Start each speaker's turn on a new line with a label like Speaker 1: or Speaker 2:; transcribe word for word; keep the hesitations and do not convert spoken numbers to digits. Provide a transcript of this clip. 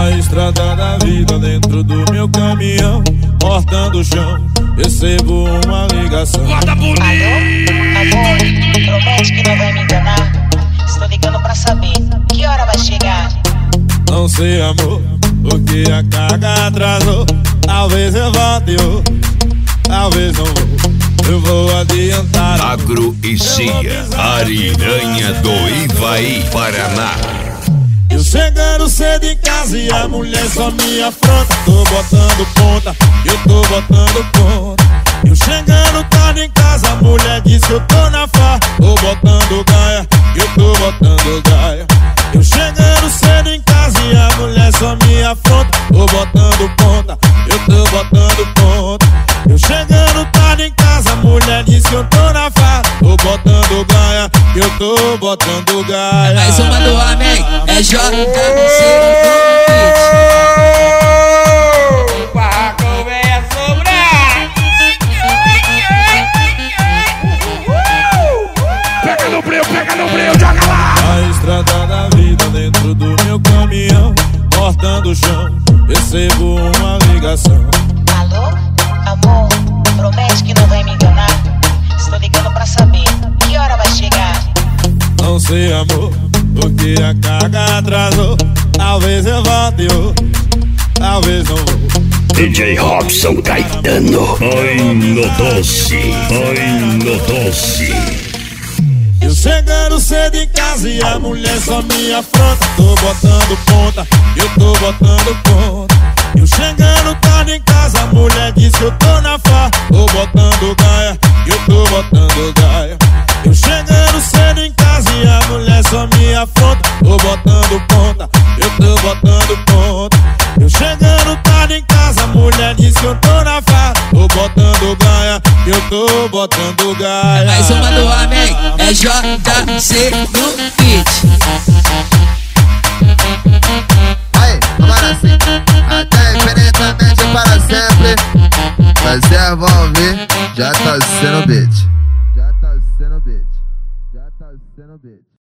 Speaker 1: Na estrada da vida, dentro do meu caminhão, cortando o chão, recebo uma ligação.
Speaker 2: Alô? Amor, promete que não vai me enganar. Estou ligando pra saber que hora vai chegar.
Speaker 1: Não sei, amor, porque a carga atrasou. Talvez eu volte, eu, talvez não vou. Eu vou adiantar.
Speaker 3: Agro e Cia, Ariranha do Ivaí, Paraná.
Speaker 1: Eu chegando cedo em casa e a mulher só me afronta. Tô botando ponta, eu tô botando ponta. Eu chegando tarde em casa, a mulher diz que eu tô na farra. Tô botando gaia, eu tô botando gaia. Eu chegando cedo em casa e a mulher só me afronta. Tô botando ponta, eu tô botando ponta. Eu chegando tarde em casa, a mulher diz que eu tô na farra. Tô botando gaia, eu tô botando gaia.
Speaker 4: Mais uma do homem, é J C
Speaker 5: O barraco vem a sobrar. Pega no breu, pega no breu, joga lá.
Speaker 1: Na estrada da vida, dentro do meu caminhão, cortando o chão, recebo uma ligação.
Speaker 2: Alô? Amor, promete que não vai me enganar. Estou ligando pra saber que hora vai chegar.
Speaker 1: Não sei, amor, porque a carga atrasou. Talvez eu volte, eu, talvez não vou.
Speaker 3: D J Robson Caetano, ai no doce, ai no doce.
Speaker 1: Eu chegando cedo em casa e a mulher só me afronta. Tô botando ponta, eu tô botando ponta. Eu chegando tarde em casa, a mulher diz que eu tô na farra. Tô botando gaia, eu tô botando gaia. Eu chegando cedo em casa e a mulher só me afronta. Tô botando ponta, eu tô botando ponta. Eu chegando tarde em casa, a mulher diz que eu tô na farra. Tô botando gaia, eu tô botando gaia.
Speaker 4: Mais uma do homem, é J C no beat.
Speaker 6: Aí, agora sim, até infinitamente para sempre. Vocês vão ouvir, já tá sendo beat. Já tá sendo beat. Já tá sendo beat.